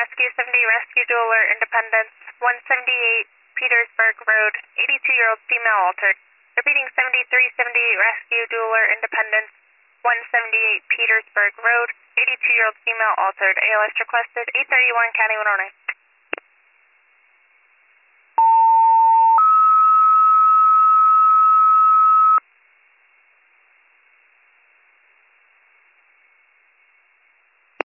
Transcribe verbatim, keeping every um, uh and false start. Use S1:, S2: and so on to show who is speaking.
S1: Rescue seventy, Rescue Dueler, Independence, one seventy-eight Petersburg Road, eighty-two-year-old female altered. Repeating seventy-three seventy-eight Rescue Dueler, Independence, one seventy-eight Petersburg Road, eighty-two-year-old female altered. A L S requested, eight thirty-one County one oh nine.